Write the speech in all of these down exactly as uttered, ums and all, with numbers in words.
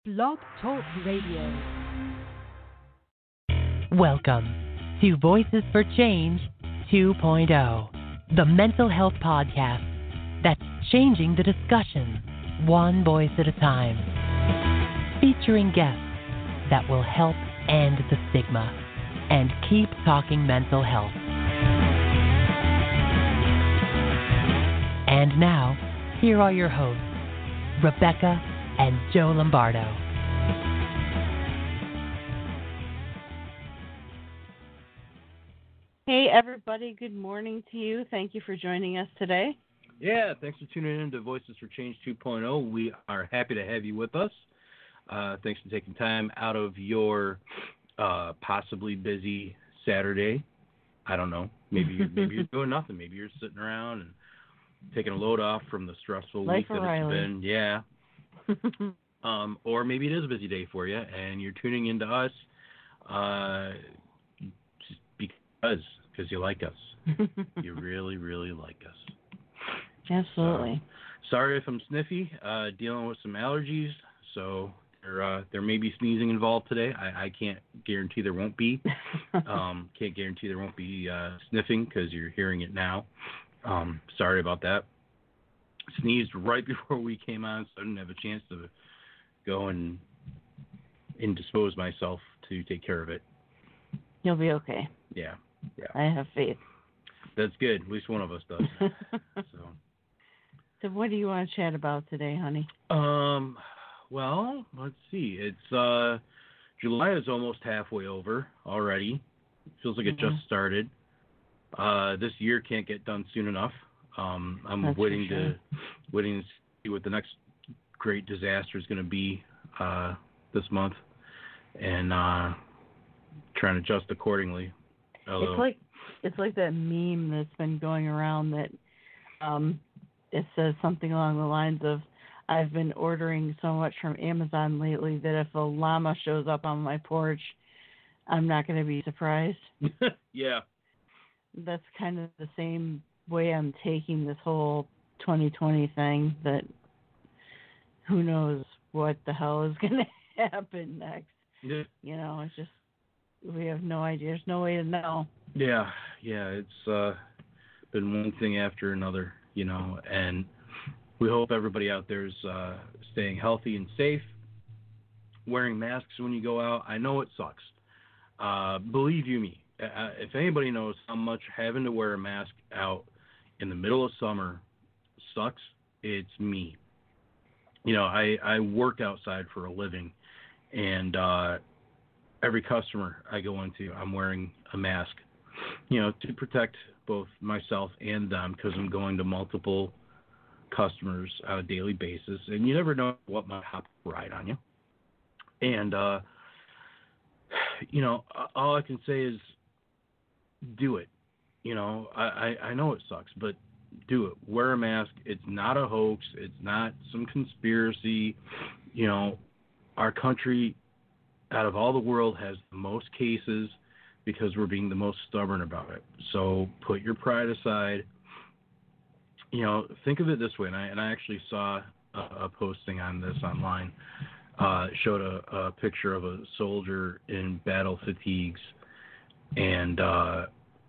Blog Talk Radio. Welcome to Voices for Change 2.0, the mental health podcast that's changing the discussion one voice at a time, featuring guests that will help end the stigma and keep talking mental health. And now, here are your hosts, Rebecca and Joe Lombardo. Hey, everybody. Good morning to you. Thank you for joining us today. Yeah, thanks for tuning in to Voices for Change 2.0. We are happy to have you with us. Uh, thanks for taking time out of your uh, possibly busy Saturday. I don't know. Maybe you're, maybe you're doing nothing. Maybe you're sitting around and taking a load off from the stressful Life week that O'Reilly. it's been. Yeah. um, or maybe it is a busy day for you, and you're tuning into us uh, just because because you like us. You really, really like us. Absolutely. Uh, sorry if I'm sniffy, uh, dealing with some allergies, so there, uh, there may be sneezing involved today. I, I can't guarantee there won't be. um, can't guarantee there won't be uh, sniffing because you're hearing it now. Um, sorry about that. Sneezed right before we came on, so I didn't have a chance to go and indispose myself to take care of it. You'll be okay. Yeah, yeah. I have faith. That's good. At least one of us does. so. So what do you want to chat about today, honey? Um, well, let's see. It's uh, July is almost halfway over already. It feels like Mm-hmm. it just started. Uh, this year can't get done soon enough. Um, I'm That's waiting for sure. to waiting to see what the next great disaster is going to be uh, this month, and uh, trying to adjust accordingly. Although, It's like it's like that meme that's been going around that um, it says something along the lines of, I've been ordering so much from Amazon lately that if a llama shows up on my porch, I'm not going to be surprised. yeah. That's kind of the same way I'm taking this whole twenty twenty thing, that who knows what the hell is going to happen next. Yeah. You know, it's just, we have no idea. There's no way to know. Yeah, yeah, it's uh, been one thing after another, you know, and we hope everybody out there is uh, staying healthy and safe, wearing masks when you go out. I know it sucks. Uh, believe you me, uh, if anybody knows how much having to wear a mask out in the middle of summer sucks, it's me. You know, I, I work outside for a living, and uh, every customer I go into, I'm wearing a mask, you know, to protect both myself and them, because I'm going to multiple customers on a daily basis, and you never know what might hop right on you. And, uh, you know, all I can say is do it. You know, I, I, I know it sucks, but do it. Wear a mask. It's not a hoax. It's not some conspiracy. You know, our country, out of all the world, has the most cases because we're being the most stubborn about it. So put your pride aside. You know, think of it this way, and I, and I actually saw a, a posting on this online. Uh, it showed a, a picture of a soldier in battle fatigues, and, uh,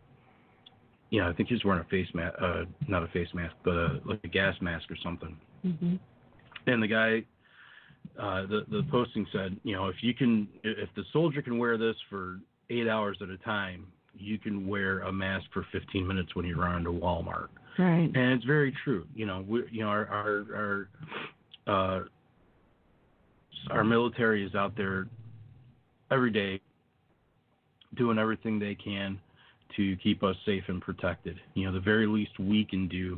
you know, I think he was wearing a face mask, uh, not a face mask, but a, like a gas mask or something. Mm-hmm. And the guy, uh, the, the posting said, you know, if you can, if the soldier can wear this for eight hours at a time, you can wear a mask for fifteen minutes when you run into Walmart. Right. And it's very true. You know, we, you know, our, our, our, uh, our military is out there every day doing everything they can to keep us safe and protected. You know, the very least we can do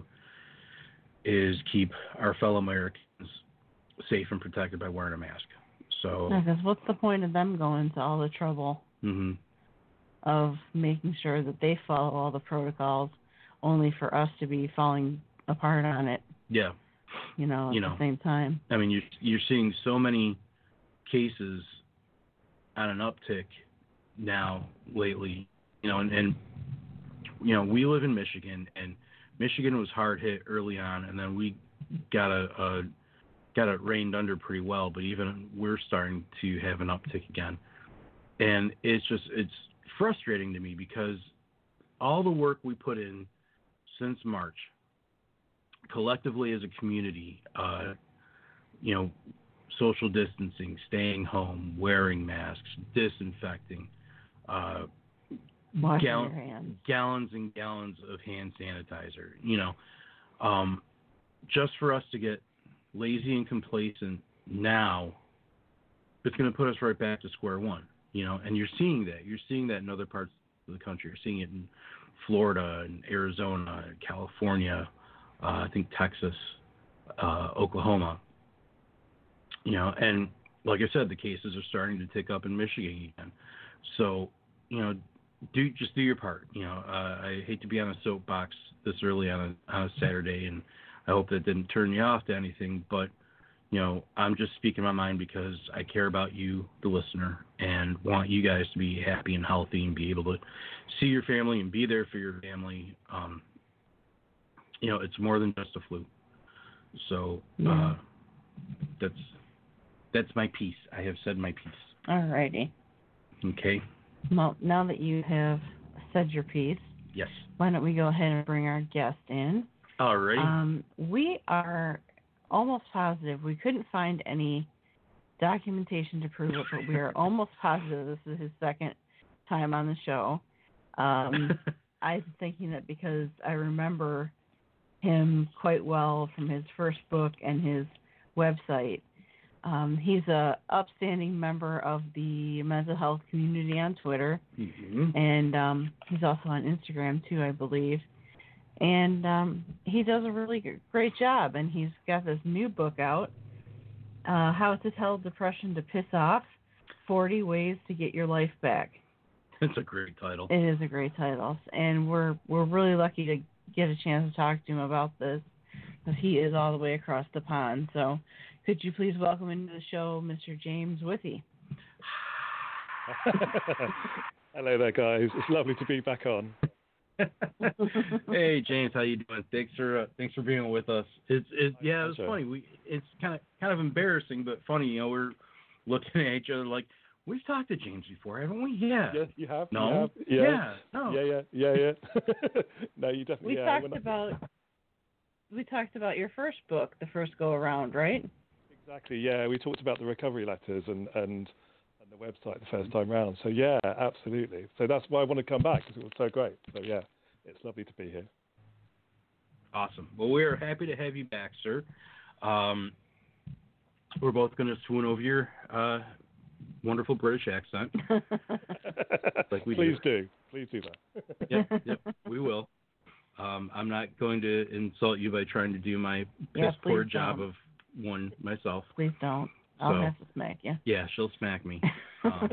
is keep our fellow Americans safe and protected by wearing a mask. So, Because what's the point of them going to all the trouble mm-hmm. of making sure that they follow all the protocols, only for us to be falling apart on it? Yeah. You know, at you the know, same time. I mean, you're, you're seeing so many cases on an uptick now lately, you know, and, and, you know, we live in Michigan, and Michigan was hard hit early on, and then we got a, a got it reined under pretty well, but even we're starting to have an uptick again. And it's just, it's frustrating to me because all the work we put in since March, collectively as a community, uh, you know, social distancing, staying home, wearing masks, disinfecting, uh, Washing gal- your hands. gallons and gallons of hand sanitizer, you know, um, just for us to get lazy and complacent now, it's going to put us right back to square one, you know, and you're seeing that. You're seeing that in other parts of the country. You're seeing it in Florida and Arizona, California, uh, I think Texas, uh, Oklahoma, you know, and like I said, the cases are starting to tick up in Michigan again. So, you know, do just do your part. You know, uh, I hate to be on a soapbox this early on a, on a Saturday, and I hope that didn't turn you off to anything, but, you know, I'm just speaking my mind because I care about you, the listener, and want you guys to be happy and healthy and be able to see your family and be there for your family. Um, you know, it's more than just a flu. So Yeah. uh, that's that's my piece. I have said my piece. All righty. Okay. Well, now that you have said your piece, Yes. why don't we go ahead and bring our guest in? All right. Um, we are almost positive. We couldn't find any documentation to prove it, but we are almost positive this is his second time on the show. Um, I'm thinking that because I remember him quite well from his first book and his website. Um, he's a upstanding member of the mental health community on Twitter, mm-hmm. and um, he's also on Instagram too, I believe. And um, he does a really great job, and he's got this new book out, uh, How to Tell Depression to Piss Off, forty Ways to Get Your Life Back. It's a great title. It is a great title, and we're we're really lucky to get a chance to talk to him about this, because he is all the way across the pond. So could you please welcome into the show Mister James Withy? Hello there, guys. It's lovely to be back on. Hey James, how you doing? Thanks for uh, thanks for being with us. It's it yeah, it was pleasure. funny. We it's kind of kind of embarrassing, but funny. You know, we're looking at each other like we've talked to James before, haven't we? Yeah. Yeah, you have. No. You have. Yeah. Yeah. No. Yeah, yeah, yeah, yeah. No, you definitely. We yeah, talked when I- about we talked about your first book, the first go around, right? Exactly. Yeah, we talked about the recovery letters and and and the website the first time round. So yeah, absolutely. So that's why I want to come back, because it was so great. So yeah, it's lovely to be here. Awesome. Well, we're happy to have you back, sir. Um, we're both going to swoon over your uh, wonderful British accent, like we Please do. do. Please do that. Yep, yep, we will. Um, I'm not going to insult you by trying to do my Yeah, piss poor please job don't. of one myself. Please don't. I'll So- have to smack you. Yeah, she'll smack me. Um,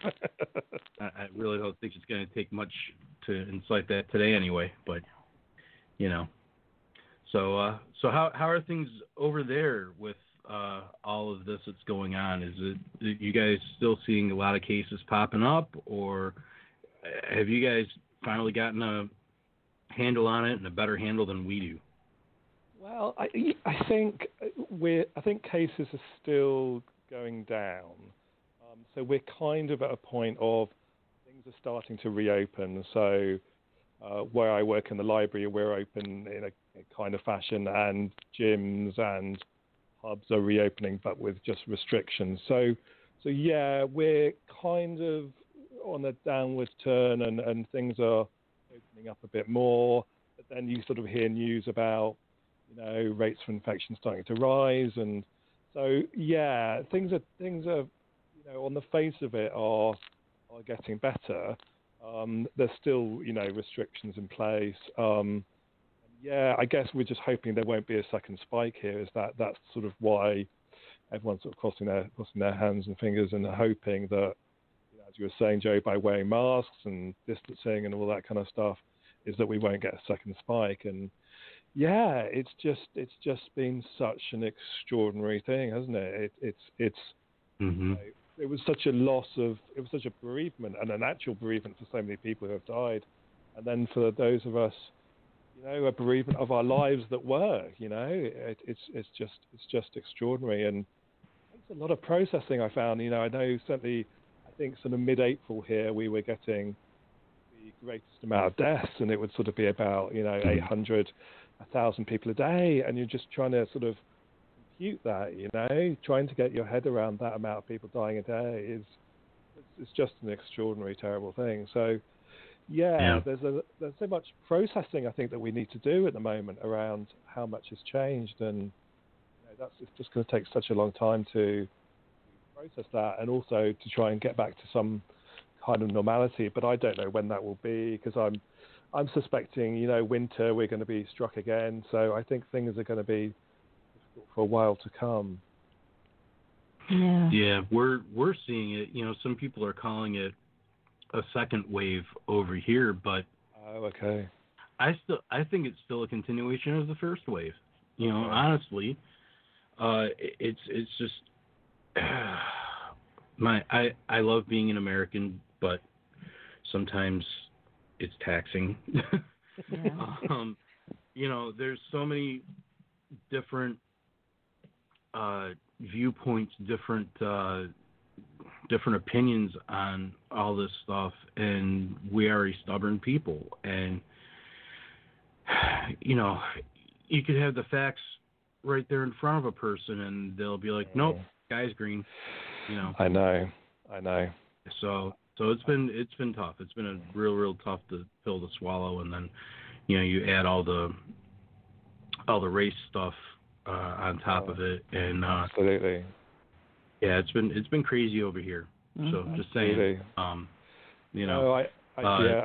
I, I really don't think it's going to take much to incite that today, anyway. But you know, so uh, so how how are things over there with uh, all of this that's going on? Is it are you guys still seeing a lot of cases popping up, or have you guys finally gotten a handle on it and a better handle than we do? Well, I, I think we're. I think cases are still going down. Um, so we're kind of at a point of things are starting to reopen. So uh, where I work in the library, we're open in a, a kind of fashion, and gyms and pubs are reopening, but with just restrictions. So, so yeah, we're kind of on a downward turn, and, and things are opening up a bit more. But then you sort of hear news about, you know, rates for infection starting to rise, and so yeah, things are things are, you know, on the face of it are are getting better. Um, there's still, you know, restrictions in place. Um, yeah, I guess we're just hoping there won't be a second spike here. Is that that's sort of why everyone's sort of crossing their crossing their hands and fingers and hoping that, you know, as you were saying, Joe, by wearing masks and distancing and all that kind of stuff, is that we won't get a second spike. And yeah, it's just it's just been such an extraordinary thing, hasn't it? it it's it's Mm-hmm. you know, it was such a loss of it was such a bereavement, and an actual bereavement for so many people who have died, and then for those of us, you know, a bereavement of our lives that were, you know, it, it's it's just it's just extraordinary, and it's a lot of processing. I found, you know, I know certainly, I think sort of mid-April here we were getting the greatest amount of deaths, and it would sort of be about, you know, eight hundred, one thousand people a day, and you're just trying to sort of compute that, you know, trying to get your head around that amount of people dying a day is it's just an extraordinary, terrible thing. So. Yeah, yeah, there's a there's so much processing I think that we need to do at the moment around how much has changed, and you know, that's it's just going to take such a long time to process that, and also to try and get back to some kind of normality. But I don't know when that will be, because I'm I'm suspecting, you know, winter we're going to be struck again. So I think things are going to be difficult for a while to come. Yeah. Yeah, we're we're seeing it. You know, some people are calling it a second wave over here, but oh, okay. I still I think it's still a continuation of the first wave. You know, Okay. honestly, uh, it's it's just my I I love being an American, but sometimes it's taxing. Yeah. um, you know, there's so many different uh, viewpoints, different. Uh, different opinions on all this stuff, and we are a stubborn people, and you know, you could have the facts right there in front of a person and they'll be like, nope, guy's green, you know. I know I know so so it's been it's been tough. It's been a real real tough to pill to swallow, and then you know you add all the all the race stuff uh on top oh, of it, and uh absolutely. Yeah, it's been it's been crazy over here. Mm-hmm. So just saying, Really? um, you know. No, I, I uh, yeah,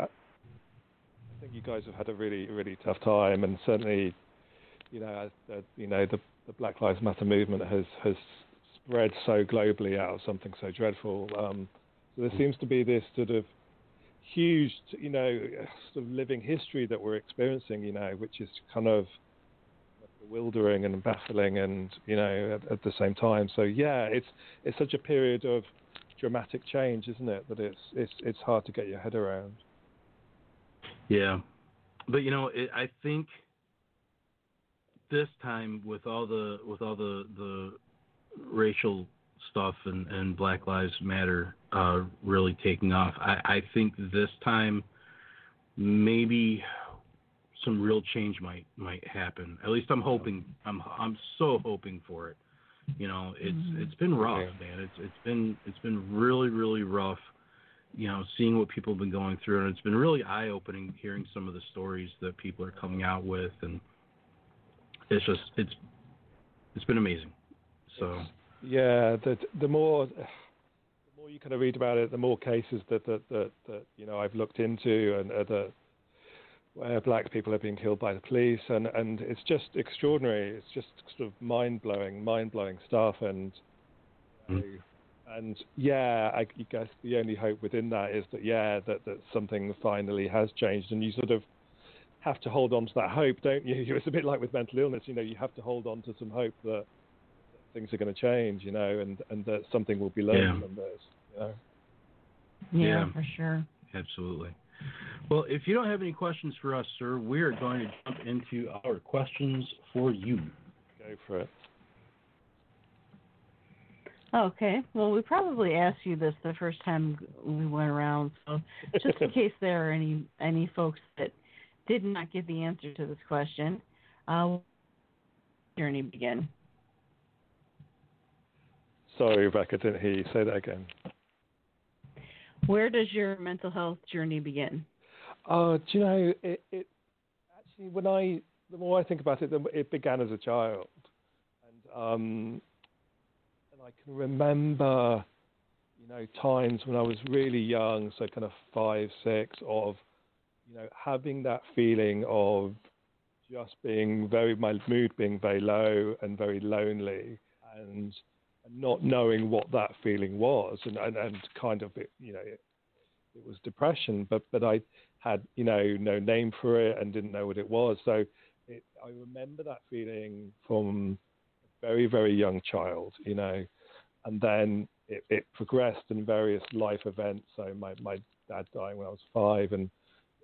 I think you guys have had a really really tough time, and certainly, you know, uh, you know, the, the Black Lives Matter movement has has spread so globally out of something so dreadful. Um, so there seems to be this sort of huge, you know, sort of living history that we're experiencing, you know, which is kind of bewildering and baffling, and you know, at, at the same time. So yeah, it's it's such a period of dramatic change, isn't it? That it's it's it's hard to get your head around. Yeah, but you know, it, I think this time with all the with all the the racial stuff and, and Black Lives Matter uh, really taking off, I, I think this time maybe some real change might might happen. At least I'm hoping. I'm I'm so hoping for it. You know, it's Mm-hmm. it's been rough, Yeah. man. It's it's been it's been really really rough. You know, seeing what people have been going through, and it's been really eye opening hearing some of the stories that people are coming out with, and it's just it's it's been amazing. So Yeah, the the more the more you kind of read about it, the more cases that that that, that you know I've looked into, and uh, the where black people have been killed by the police, and, and it's just extraordinary. It's just sort of mind-blowing, mind-blowing stuff, and you know, and yeah, I I guess the only hope within that is that yeah, that, that something finally has changed, and you sort of have to hold on to that hope, don't you? It's a bit like with mental illness, you know, you have to hold on to some hope that, that things are going to change, you know, and, and that something will be learned Yeah. from this, you know. Yeah, Yeah. for sure. Absolutely. Well, if you don't have any questions for us, sir, we are going to jump into our questions for you. Go for it. Okay. Well, we probably asked you this the first time we went around, so just in case there are any any folks that did not get the answer to this question, uh, journey begin. Sorry, Rebecca, didn't hear you. Say that again. Where does your mental health journey begin? Oh, do you know, it, it actually, when I, the more I think about it, the, it began as a child. And, um, and I can remember, you know, times when I was really young, so kind of five, six, of, you know, having that feeling of just being very, my mood being very low and very lonely, and, and not knowing what that feeling was, and, and, and kind of, it, you know, it, it was depression, but, but I had, you know, no name for it and didn't know what it was. So it, I remember that feeling from a very, very young child, you know, and then it, it progressed in various life events. So my, my dad dying when I was five, and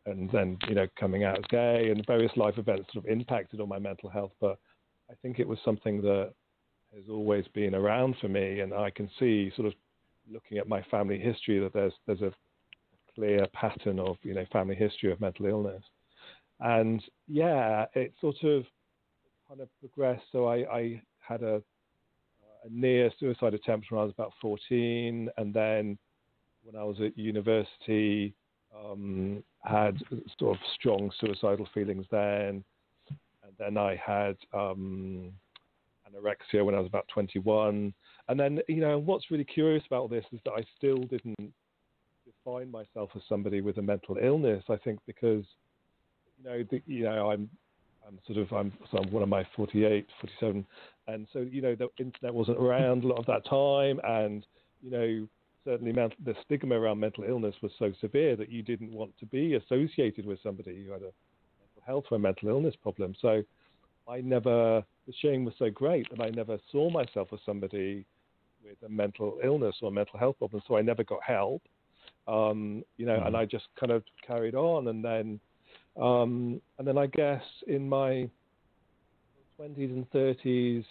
and then, you know, coming out as gay, and various life events sort of impacted on my mental health. But I think it was something that has always been around for me, and I can see, sort of looking at my family history, that there's there's a clear pattern of, you know, family history of mental illness. And yeah, it sort of kind of progressed. So I, I had a, a near suicide attempt when I was about fourteen, and then when I was at university, um, had sort of strong suicidal feelings then, and then I had um, anorexia when I was about twenty-one. And then, you know, what's really curious about this is that I still didn't define myself as somebody with a mental illness. I think because, you know, the, you know, I'm, I'm sort of, I'm, so I'm one of my forty-eight, forty-seven, and so, you know, the internet wasn't around a lot of that time, and, you know, certainly mental, the stigma around mental illness was so severe that you didn't want to be associated with somebody who had a mental health or a mental illness problem. So I never, the shame was so great that I never saw myself as somebody with a mental illness or a mental health problem. So I never got help, um, you know, mm-hmm. and I just kind of carried on. And then, um, and then I guess in my twenties and thirties,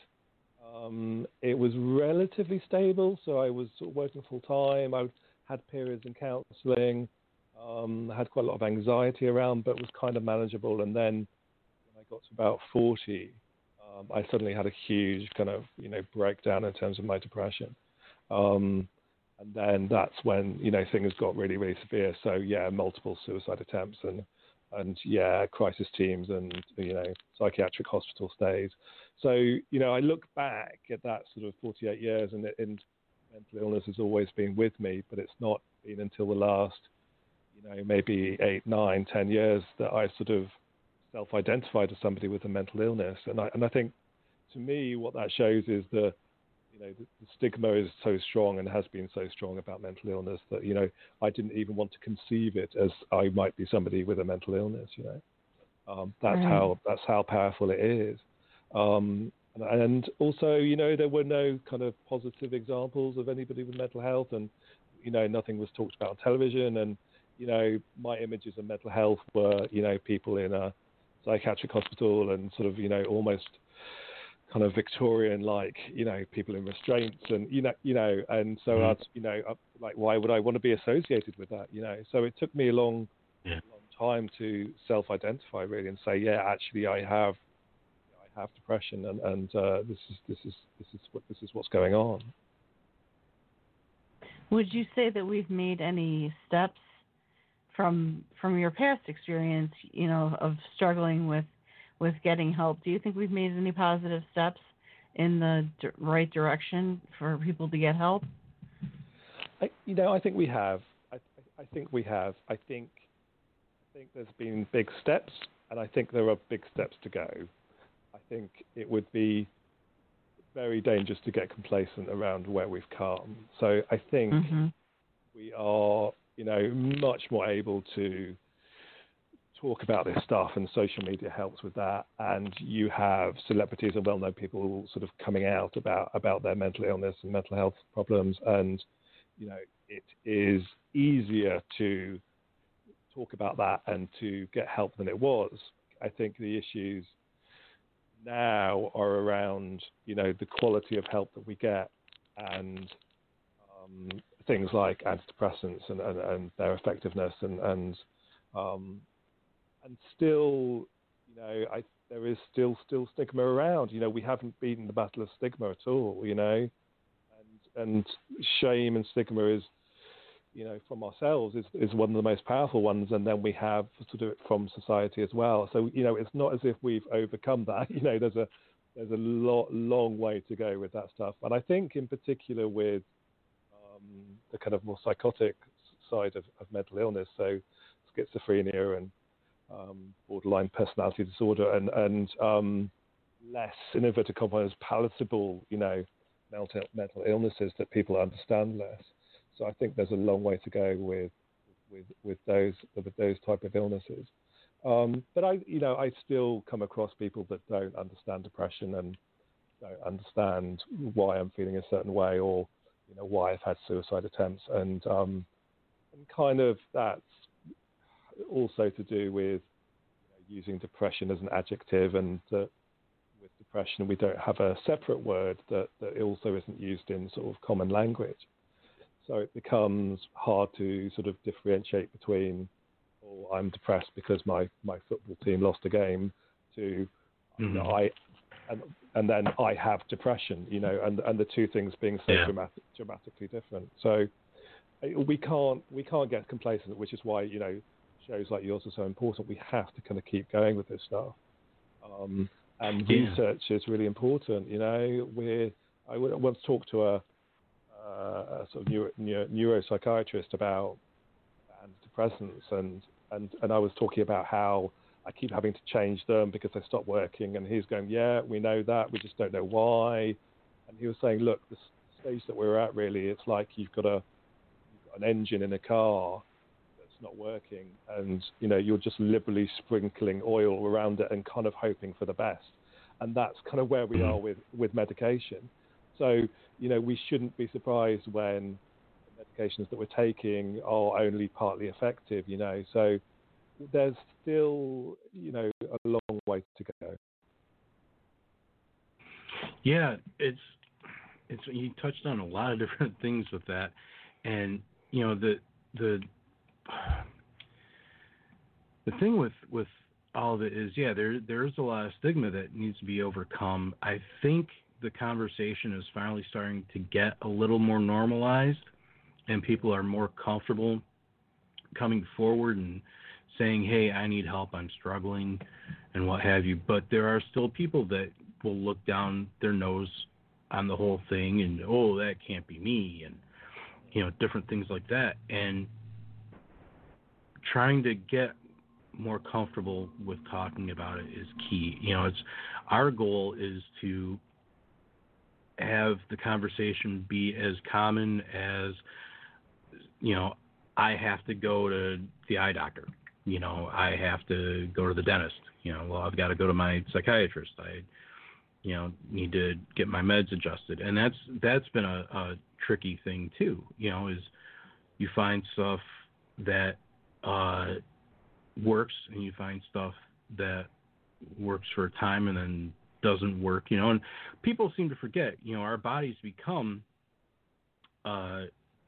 um, it was relatively stable. So I was sort of working full time. I had periods in counselling, um, had quite a lot of anxiety around, but was kind of manageable. And then when I got to about forty, um, I suddenly had a huge kind of, you know, breakdown in terms of my depression. Um, and then that's when, you know, things got really, really severe. So yeah, multiple suicide attempts and, and yeah, crisis teams and, you know, psychiatric hospital stays. So, you know, I look back at that sort of forty-eight years, and, and mental illness has always been with me, but it's not been until the last, you know, maybe eight, nine, ten years that I sort of self-identified as somebody with a mental illness. And I, and I think, to me, what that shows is the, you know, the, the stigma is so strong and has been so strong about mental illness that, you know, I didn't even want to conceive it as I might be somebody with a mental illness, you know. Um, that's right. how that's how powerful it is. Um, and, and also, you know, there were no kind of positive examples of anybody with mental health, and, you know, nothing was talked about on television. And, you know, my images of mental health were, you know, people in a psychiatric hospital and sort of, you know, almost kind of Victorian, like, you know, people in restraints, and, you know, you know, and so mm. I'd, you know, like, why would I want to be associated with that, you know? So it took me a long, yeah. long time to self-identify really and say, yeah, actually, I have, I have depression, and and uh, this is this is this is what this is what's going on. Would you say that we've made any steps from from your past experience, you know, of struggling with with getting help? Do you think we've made any positive steps in the d- right direction for people to get help? I, you know, I think we have. I, I think we have. I think I think there's been big steps, and I think there are big steps to go. I think it would be very dangerous to get complacent around where we've come. So I think mm-hmm. we are, you know, much more able to talk about this stuff, and social media helps with that. And you have celebrities and well-known people sort of coming out about, about their mental illness and mental health problems. And, you know, it is easier to talk about that and to get help than it was. I think the issues now are around, you know, the quality of help that we get, and um, things like antidepressants and, and, and their effectiveness, and and um, and still, you know, I, there is still still stigma around. You know, we haven't beaten the battle of stigma at all. You know, and and shame and stigma is, you know, from ourselves is, is one of the most powerful ones, and then we have sort of from society as well. So, you know, it's not as if we've overcome that. You know, there's a there's a lot, long way to go with that stuff. And I think in particular with um, the kind of more psychotic side of, of mental illness, so schizophrenia and um, borderline personality disorder, and, and um, less, in inverted commas, palatable, you know, mental, mental illnesses that people understand less. So I think there's a long way to go with with with those with those type of illnesses. Um, but I, you know, I still come across people that don't understand depression and don't understand why I'm feeling a certain way, or, you know, why I've had suicide attempts, and um, and kind of that's also to do with you know, using depression as an adjective, and that with depression we don't have a separate word that, that also isn't used in sort of common language. So it becomes hard to sort of differentiate between, oh, I'm depressed because my, my football team lost a game, to mm-hmm. you know, I and and then I have depression, you know, and and the two things being so yeah. dramatic, dramatically different. So we can't we can't get complacent, which is why, you know, shows like yours are so important. We have to kind of keep going with this stuff. Um, and yeah. research is really important. You know, we're I once talked to a, uh, a sort of neuro, neuro, neuropsychiatrist about antidepressants, and, and and I was talking about how I keep having to change them because they stop working, and he's going, yeah, we know that, we just don't know why. And he was saying, look, the stage that we're at, really, it's like you've got a you've got an engine in a car that's not working, and you know you're just liberally sprinkling oil around it and kind of hoping for the best. And that's kind of where we are with, with medication. So, you know, we shouldn't be surprised when the medications that we're taking are only partly effective, you know. So there's still, you know, a long way to go. Yeah, it's it's you touched on a lot of different things with that, and you know the the the thing with with all of it is, yeah, there there's a lot of stigma that needs to be overcome. I think the conversation is finally starting to get a little more normalized, and people are more comfortable coming forward and saying, hey, I need help, I'm struggling, and what have you. But there are still people that will look down their nose on the whole thing and, oh, that can't be me, and, you know, different things like that. And trying to get more comfortable with talking about it is key. You know, it's our goal is to have the conversation be as common as, you know, I have to go to the eye doctor. You know, I have to go to the dentist. You know, well, I've got to go to my psychiatrist. I, you know, need to get my meds adjusted. And that's that's been a, a tricky thing too. You know, is you find stuff that uh, works, and you find stuff that works for a time and then doesn't work. You know, and people seem to forget. You know, our bodies become. Uh,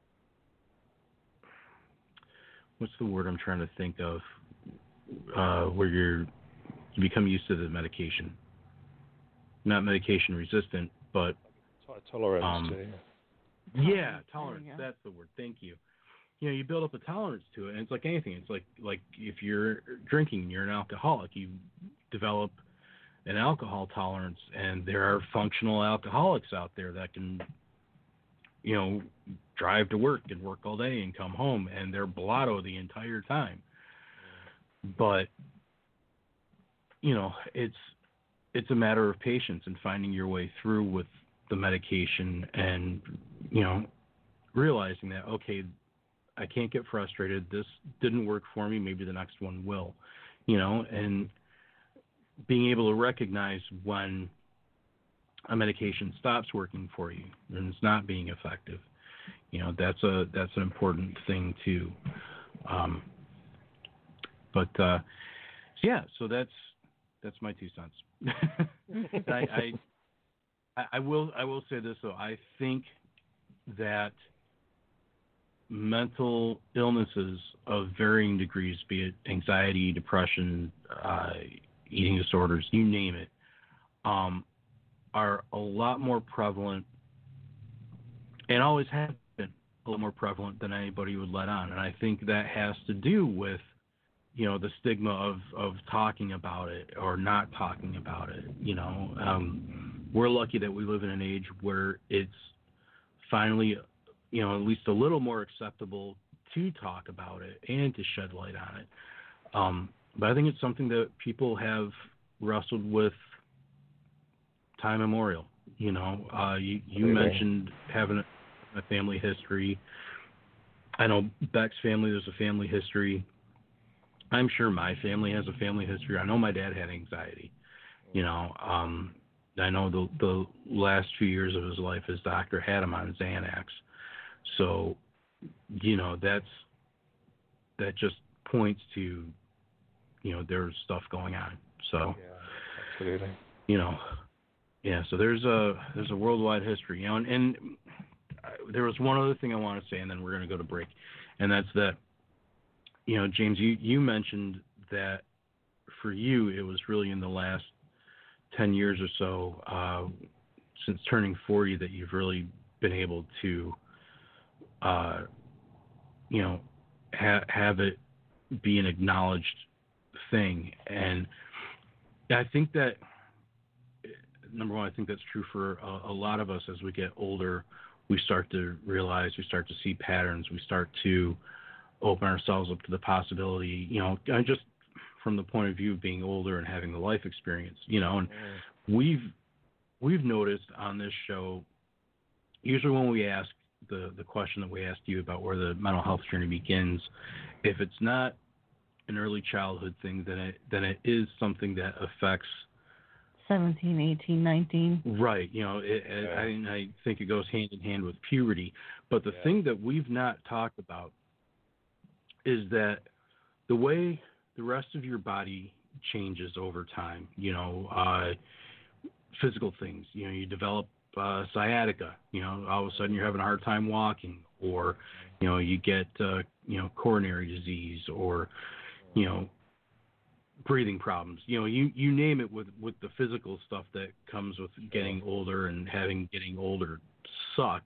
What's the word I'm trying to think of? Uh, where you're you become used to the medication, not medication resistant, but tolerance. Um, yeah, tolerance. That's the word. Thank you. You know, you build up a tolerance to it, and it's like anything. It's like like if you're drinking, you're an alcoholic. You develop an alcohol tolerance, and there are functional alcoholics out there that can, you know, drive to work and work all day and come home, and they're blotto the entire time. But, you know, it's it's a matter of patience and finding your way through with the medication, and, you know, realizing that, okay, I can't get frustrated. This didn't work for me. Maybe the next one will, you know, and being able to recognize when a medication stops working for you and it's not being effective. You know, that's a that's an important thing too. Um, but uh, yeah, so that's that's my two cents. I, I I will I will say this though. I think that mental illnesses of varying degrees, be it anxiety, depression, uh, eating disorders, you name it, um, are a lot more prevalent, and always have been a lot more prevalent than anybody would let on. And I think that has to do with, you know, the stigma of, of talking about it or not talking about it. You know, um, we're lucky that we live in an age where it's finally, you know, at least a little more acceptable to talk about it and to shed light on it. Um, but I think it's something that people have wrestled with time immemorial. You know, uh, you, you mentioned having a, a family history. I know Beck's family, there's a family history. I'm sure my family has a family history. I know my dad had anxiety. You know, um, I know the the last few years of his life, his doctor had him on Xanax. So, you know, that's that just points to, you know, there's stuff going on. So, yeah, absolutely. You know, yeah. So there's a there's a worldwide history, you know, and, and there was one other thing I want to say, and then we're going to go to break, and that's that, you know, James, you, you mentioned that for you it was really in the last ten years or so, uh, since turning forty, that you've really been able to, uh, you know, ha- have it be an acknowledged thing. And I think that, number one, I think that's true for a, a lot of us. As we get older, we start to realize, we start to see patterns, we start to open ourselves up to the possibility, you know, just from the point of view of being older and having the life experience, you know, and mm. we've we've noticed on this show, usually when we ask the, the question that we asked you about where the mental health journey begins, if it's not an early childhood thing, then it then it is something that affects seventeen, eighteen, nineteen. Right. You know, it, yeah. I, I think it goes hand in hand with puberty. But the yeah. thing that we've not talked about is that the way the rest of your body changes over time, you know, uh, physical things, you know, you develop uh, sciatica, you know, all of a sudden you're having a hard time walking, or, you know, you get, uh, you know, coronary disease, or, you know, breathing problems, you know, you, you name it, with, with the physical stuff that comes with getting older and having getting older suck.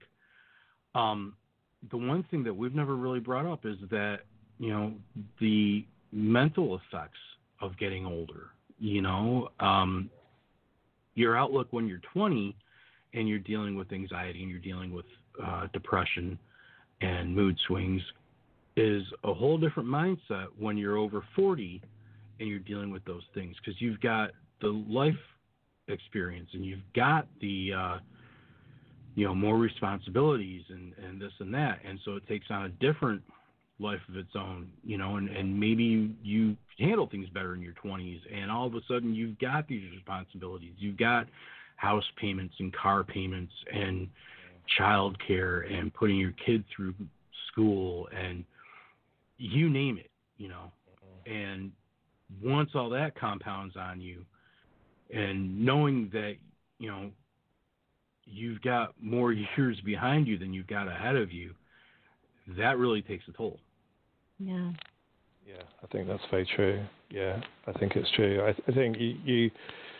Um, the one thing that we've never really brought up is that, you know, the mental effects of getting older, you know, um, your outlook when you're twenty and you're dealing with anxiety and you're dealing with uh, depression and mood swings is a whole different mindset when you're over forty and you're dealing with those things, because you've got the life experience and you've got the, uh, you know, more responsibilities and, and this and that. And so it takes on a different life of its own, you know, and, and maybe you, you handle things better in your twenties, and all of a sudden you've got these responsibilities. You've got house payments and car payments and child care and putting your kid through school and you name it, you know. And once all that compounds on you, and knowing that, you know, you've got more years behind you than you've got ahead of you, that really takes a toll. Yeah. Yeah, I think that's very true. Yeah, I think it's true. I, I think you, you,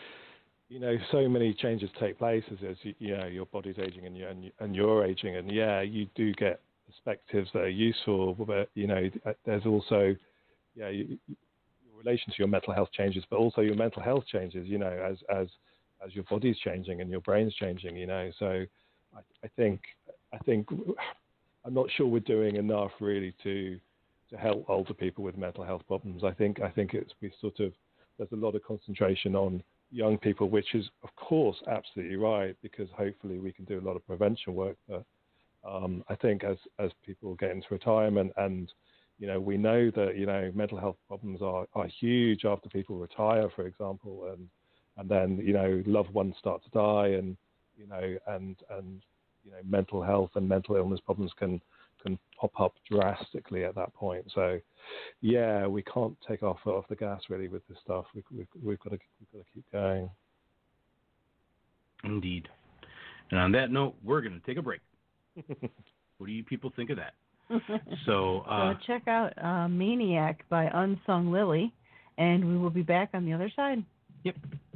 you know, so many changes take place as, as you, you know, your body's aging and, you, and, you, and you're aging, and yeah, you do get perspectives that are useful, but, you know, there's also, yeah, you, your relation to your mental health changes, but also your mental health changes, you know, as, as, as your body's changing and your brain's changing, you know. So I, I think, I think, I'm not sure we're doing enough really to, to help older people with mental health problems. I think, I think it's, we sort of, there's a lot of concentration on young people, which is of course absolutely right, because hopefully we can do a lot of prevention work. But um, I think as, as people get into retirement, and, you know, we know that, you know, mental health problems are, are huge after people retire, for example, and, and then, you know, loved ones start to die, and, you know, and, and, you know, mental health and mental illness problems can, can pop up drastically at that point. So, yeah, we can't take our foot off the gas really with this stuff. We, we've, we've got to, we've got to keep going. Indeed. And on that note, we're going to take a break. What do you people think of that? So, uh, so check out uh, Maniac by Unsung Lily, and we will be back on the other side. Yep.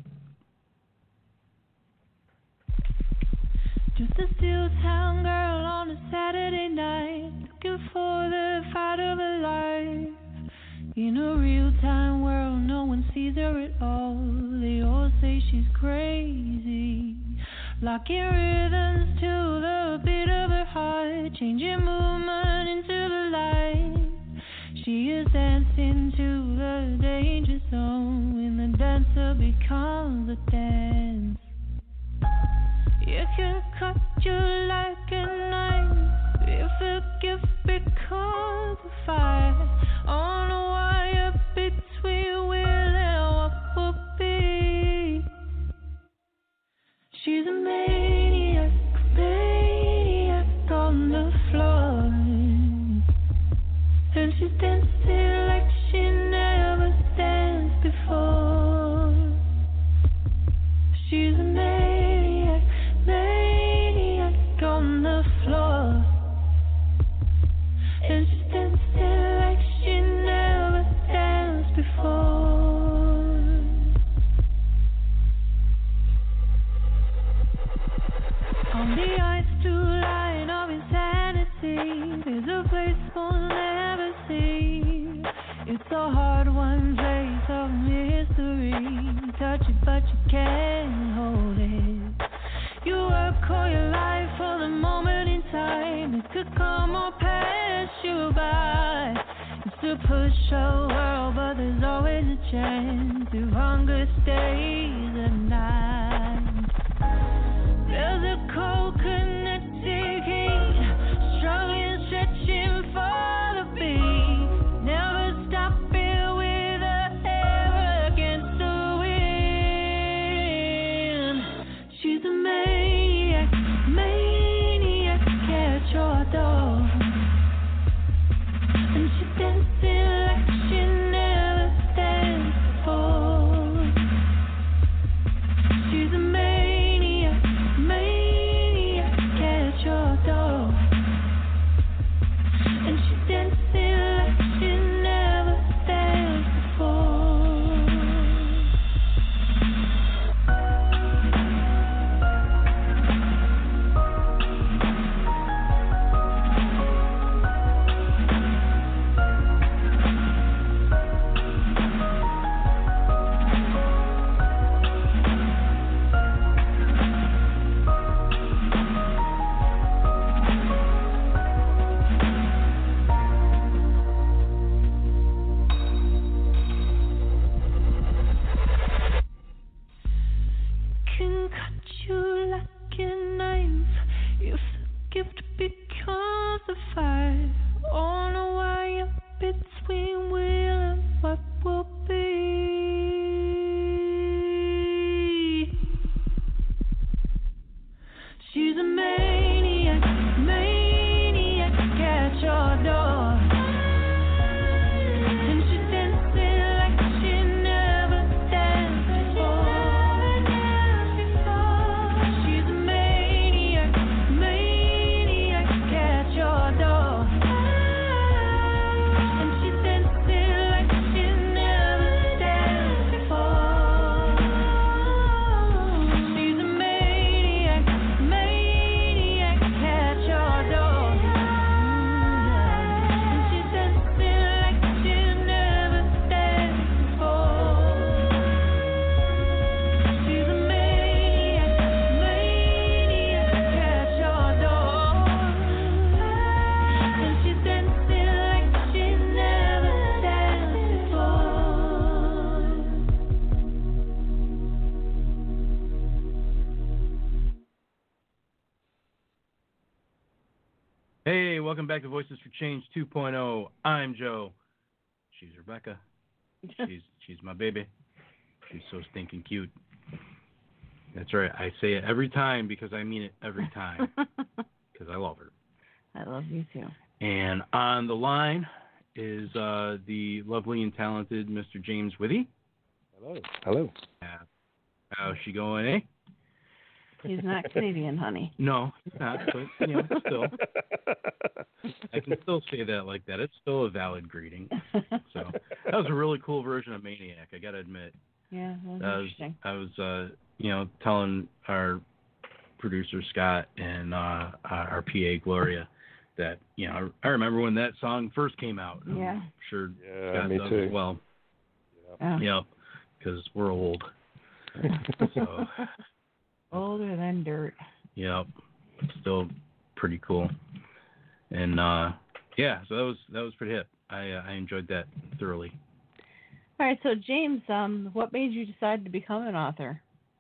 Just a steel town girl on a Saturday night, looking for the fight of her life. In a real-time world, no one sees her at all. They all say she's crazy, locking rhythms to the beat of her heart, changing movement into the light. She is dancing to the danger zone when the dancer becomes a dance. You can cut you like a knife if a gift becomes a fire on a wire between will and what will be. She's a maniac, maniac on the floor, and she's dancing like There's a place we'll never see. It's a hard-won place of mystery. Touch it, but you can't hold it. You work all your life for the moment in time. It could come or pass you by. It's to push a world, but there's always a chance if hunger stays at night. There's a coconut ticking, struggling, stretching for the beat. Never stop it with a ever against the wind. She's a maniac, maniac at your door. And she dancing like she never danced before. She's a maniac, maniac at your door. And she dancing like she never danced before. Can cut you like a knife if the gift becomes a fire. On a wire between will and what will be. She's a maniac, maniac at your door. And she's dancing like she never danced before. She's a maniac, maniac at your door. And she's dancing like she never danced before. She's a maniac, maniac at your door. And she's dancing like she never danced before. She's a maniac, maniac at your door. And she's dancing like she never danced before. Hey, welcome back to Voices for Change two point oh. I'm Joe. She's Rebecca. She's she's my baby. She's so stinking cute. That's right. I say it every time because I mean it every time because I love her. I love you too. And on the line is uh, the lovely and talented Mister James Withy. Hello. Hello. Uh, how's she going, eh? He's not Canadian, honey. No, it's not. But, you know, still. I can still say that like that. It's still a valid greeting. So that was a really cool version of Maniac, I got to admit. Yeah, that was That was, interesting. I was, uh, you know, telling our producer Scott and uh, our P A Gloria that, you know, I remember when that song first came out. Yeah. I'm sure Yeah, Scott me does too. as well. Oh. Yep, because we're old. So, Older than dirt. yep, still pretty cool. And uh, yeah, so that was that was pretty hip. I uh, I enjoyed that thoroughly. All right, so James, um, what made you decide to become an author?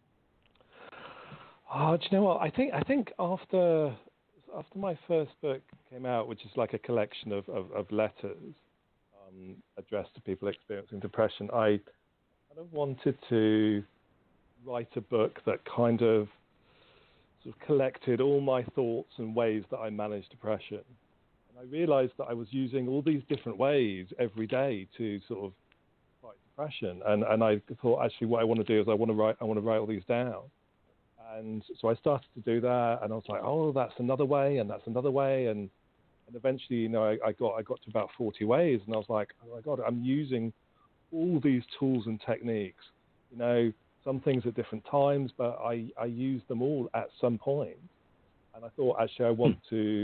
Oh, do you know what? I think I think after after my first book came out, which is like a collection of, of, of letters um, addressed to people experiencing depression, I kind of wanted to write a book that kind of sort of collected all my thoughts and ways that I managed depression. And I realized that I was using all these different ways every day to sort of fight depression. And and I thought, actually, what I want to do is I want to write I want to write all these down. And so I started to do that, and I was like, oh, that's another way, and that's another way, and and eventually, you know, I, I got I got to about forty ways, and I was like, oh my God, I'm using all these tools and techniques, you know, some things at different times, but I, I use them all at some point. And I thought, actually, I want to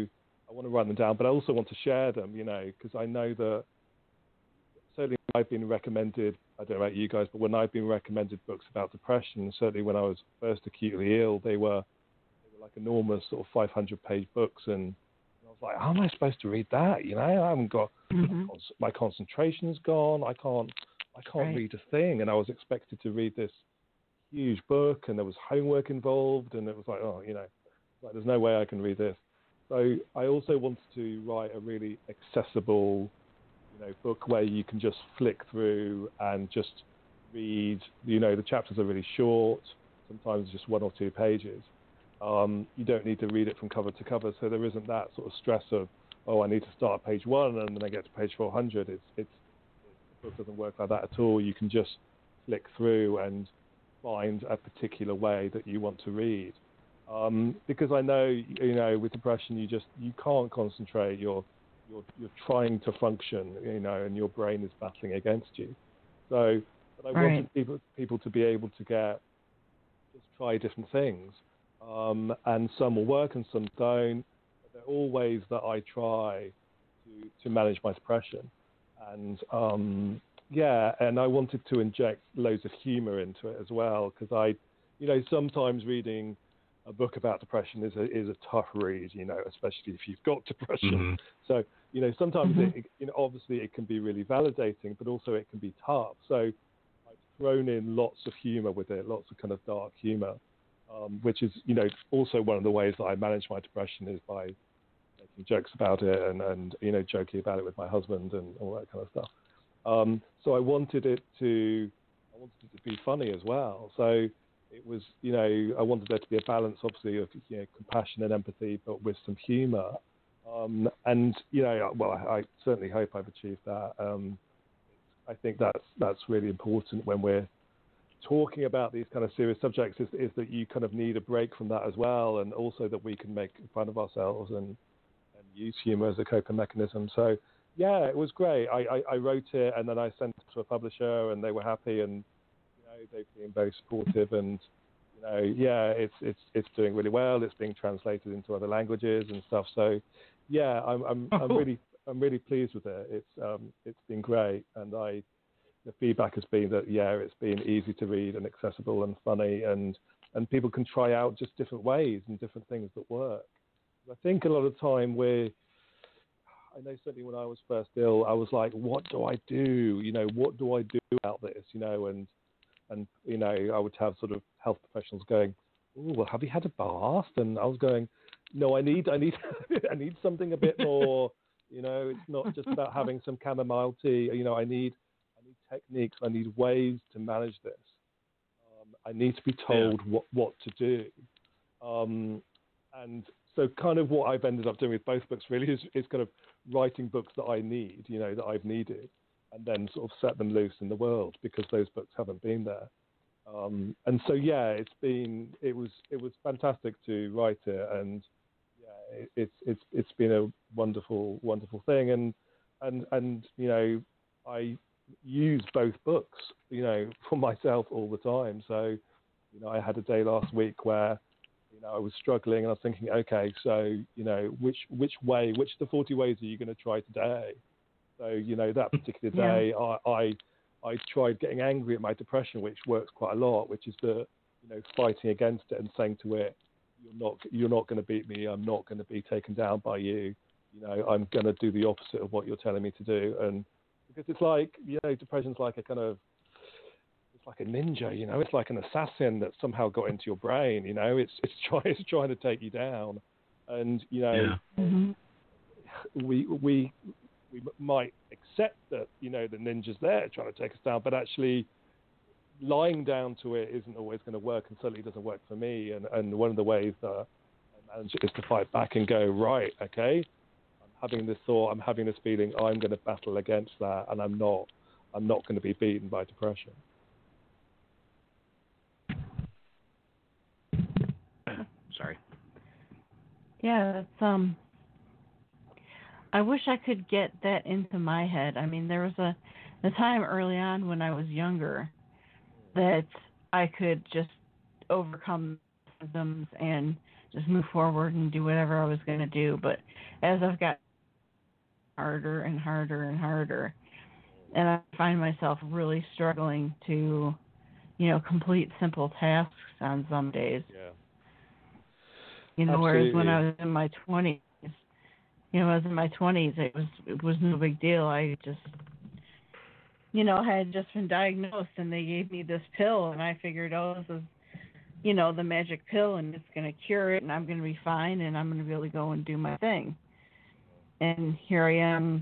I want to write them down, but I also want to share them, you know, because I know that certainly I've been recommended, I don't know about you guys, but when I've been recommended books about depression, certainly when I was first acutely ill, they were, they were like enormous sort of five hundred page books, and I was like, how am I supposed to read that? You know, I haven't got, mm-hmm. my concentration's gone, I can't, I can't right. read a thing, and I was expected to read this huge book, and there was homework involved, and it was like, oh, you know, like there's no way I can read this. So I also wanted to write a really accessible, you know, book where you can just flick through and just read. You know, the chapters are really short, sometimes just one or two pages. Um, you don't need to read it from cover to cover, so there isn't that sort of stress of, oh, I need to start at page one and then I get to page four hundred. It's, it's, the book doesn't work like that at all. You can just flick through and find a particular way that you want to read. Um, because I know, you know, with depression, you just you can't concentrate. You're you're you're trying to function, you know, and your brain is battling against you. So, but I right. wanted people people to be able to get just try different things, um, and some will work and some don't. But there are all ways that I try to to manage my depression, and um, yeah, and I wanted to inject loads of humor into it as well, because I, you know, sometimes reading a book about depression is a is a tough read, you know, especially if you've got depression. Mm-hmm. So, you know, sometimes mm-hmm. it, you know, obviously it can be really validating, but also it can be tough. So I've thrown in lots of humor with it, lots of kind of dark humor, um, which is, you know, also one of the ways that I manage my depression is by making jokes about it and, and you know, joking about it with my husband and all that kind of stuff. Um, so I wanted it to, I wanted it to be funny as well. So it was, you know, I wanted there to be a balance, obviously, of, you know, compassion and empathy, but with some humour. Um, and, you know, well, I, I certainly hope I've achieved that. Um, I think that's that's really important when we're talking about these kind of serious subjects, is, is that you kind of need a break from that as well, and also that we can make fun of ourselves and, and use humour as a coping mechanism. So, yeah, it was great. I, I, I wrote it, and then I sent it to a publisher, and they were happy, and they've been very supportive, and you know, yeah, it's it's it's doing really well. It's being translated into other languages and stuff. So, yeah, I'm I'm, oh, I'm cool. really I'm really pleased with it. It's um it's been great, and I the feedback has been that yeah, it's been easy to read and accessible and funny, and and people can try out just different ways and different things that work. I think a lot of time we're I know certainly when I was first ill, I was like, what do I do? You know, what do I do about this? You know, and And, you know, I would have sort of health professionals going, oh, well, have you had a bath? And I was going, no, I need, I need, I need something a bit more, you know, it's not just about having some chamomile tea. You know, I need, I need techniques. I need ways to manage this. Um, I need to be told yeah. what, what to do. Um, and so kind of what I've ended up doing with both books really is, is kind of writing books that I need, you know, that I've needed, and then sort of set them loose in the world because those books haven't been there. Um, and so, yeah, it's been, it was, it was fantastic to write it, and yeah, it, it's, it's, it's been a wonderful, wonderful thing. And, and, and, you know, I use both books, you know, for myself all the time. So, you know, I had a day last week where, you know, I was struggling, and I was thinking, okay, so, you know, which, which way, which of the forty ways are you going to try today? So, you know, that particular day, yeah. I, I I tried getting angry at my depression, which works quite a lot, which is the, you know, fighting against it and saying to it, you're not you're not going to beat me. I'm not going to be taken down by you. You know, I'm going to do the opposite of what you're telling me to do. And because it's like, you know, depression's like a kind of, it's like a ninja, you know, it's like an assassin that somehow got into your brain, you know, it's it's trying it's trying to take you down. And, you know, yeah. mm-hmm. we we we might accept that, you know, the ninja's there trying to take us down, but actually lying down to it isn't always going to work, and certainly doesn't work for me. And, and one of the ways that I manage it is to fight back and go, right, okay, I'm having this thought, I'm having this feeling, I'm going to battle against that, and I'm not, I'm not going to be beaten by depression. Sorry. Yeah, that's, um, I wish I could get that into my head. I mean, there was a, a time early on when I was younger that I could just overcome symptoms and just move forward and do whatever I was going to do. But as I've got harder and harder and harder, and I find myself really struggling to, you know, complete simple tasks on some days. Yeah. You know, Absolutely. whereas when I was in my twenties, you know, when I was in my twenties, it was it was no big deal. I just, you know, had just been diagnosed, and they gave me this pill, and I figured, oh, this is, you know, the magic pill, and it's going to cure it, and I'm going to be fine, and I'm going to be able to go and do my thing. And here I am,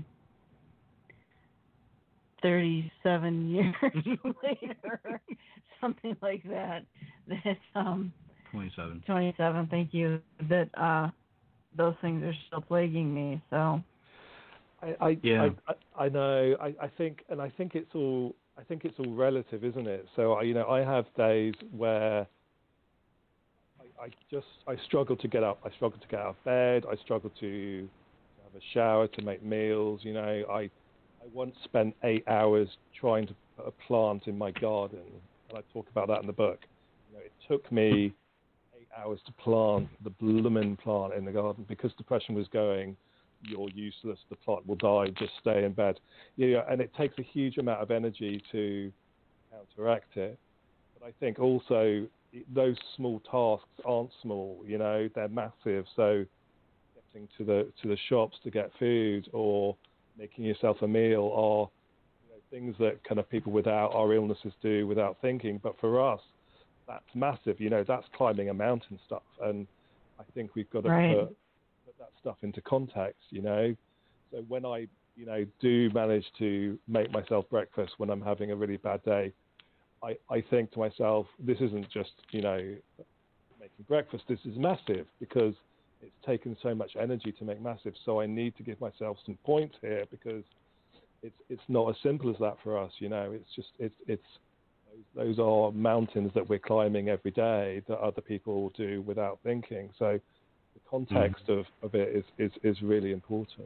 thirty-seven years later, something like that. That um, twenty-seven. twenty-seven. Thank you. That uh, those things are still plaguing me. So. I, I, yeah. I, I, I know. I, I think, and I think it's all. I think it's all relative, isn't it? So, you know, I have days where I, I just I struggle to get up. I struggle to get out of bed. I struggle to have a shower, to make meals. You know, I I once spent eight hours trying to put a plant in my garden, and I talk about that in the book. You know, it took me eight hours to plant the bloomin' plant in the garden because depression was going. You're useless, the plant will die, just stay in bed. Yeah, and it takes a huge amount of energy to counteract it. But I think also those small tasks aren't small, you know, they're massive. So getting to the to the shops to get food or making yourself a meal are, you know, things that kind of people without our illnesses do without thinking. But for us, that's massive, you know, that's climbing a mountain stuff. And I think we've got to right. put that stuff into context, you know. So when I, you know, do manage to make myself breakfast when I'm having a really bad day, I, I think to myself, this isn't just, you know, making breakfast. This is massive because it's taken so much energy to make massive. So I need to give myself some points here because it's it's not as simple as that for us, you know. It's just it's it's those, those are mountains that we're climbing every day that other people do without thinking. So the context mm. of, of it is, is, is really important.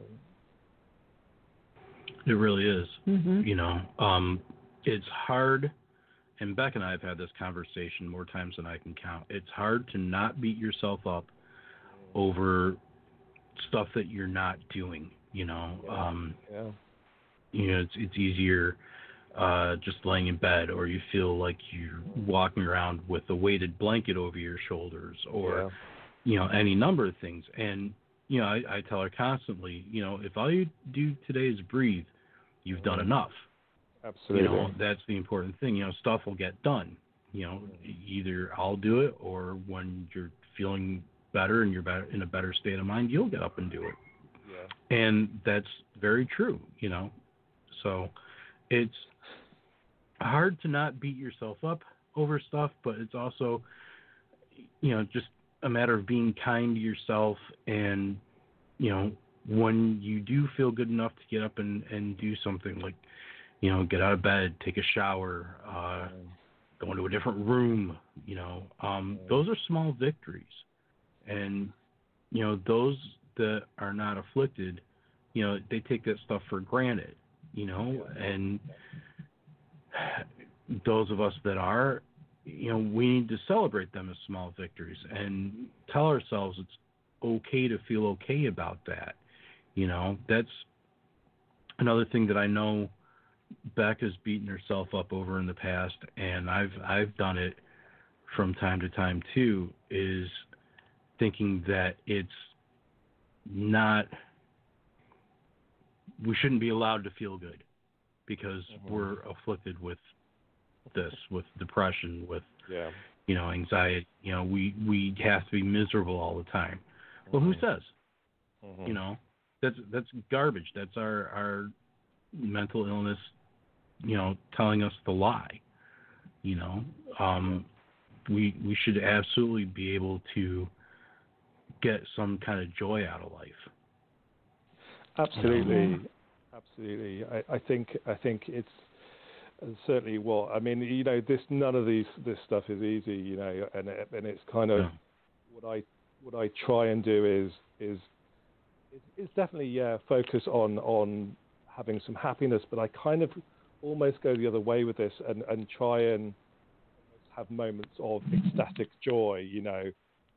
It really is. Mm-hmm. You know, um, it's hard, and Beck and I have had this conversation more times than I can count. It's hard to not beat yourself up over stuff that you're not doing, you know. Yeah. Um, yeah. You know, it's, it's easier uh, just laying in bed, or you feel like you're walking around with a weighted blanket over your shoulders, or... Yeah. you know, any number of things. And, you know, I, I tell her constantly, you know, if all you do today is breathe, you've done enough. Absolutely. You know, that's the important thing. You know, stuff will get done. You know, either I'll do it, or when you're feeling better and you're better, in a better state of mind, you'll get up and do it. Yeah. And that's very true, you know. So it's hard to not beat yourself up over stuff, but it's also, you know, just a matter of being kind to yourself. And, you know, when you do feel good enough to get up and, and do something like, you know, get out of bed, take a shower, uh, go into a different room, you know, um, those are small victories. And, you know, those that are not afflicted, you know, they take that stuff for granted, you know, and those of us that are, you know, we need to celebrate them as small victories and tell ourselves it's okay to feel okay about that. You know, that's another thing that I know Beck has beaten herself up over in the past, and I've I've done it from time to time too, is thinking that it's not, we shouldn't be allowed to feel good because mm-hmm. we're afflicted with this, with depression, with, yeah. you know, anxiety. You know, we, we have to be miserable all the time. Well, mm-hmm. who says? Mm-hmm. You know, that's that's garbage. That's our, our mental illness, you know, telling us the lie. You know, um, we we should absolutely be able to get some kind of joy out of life. Absolutely, you know? absolutely. I, I think I think it's certainly what I mean. You know, this none of these this stuff is easy. You know, and it, and it's kind of yeah. what I what I try and do is is is definitely yeah focus on on having some happiness, but I kind of almost go the other way with this and, and try and have moments of ecstatic joy, you know, in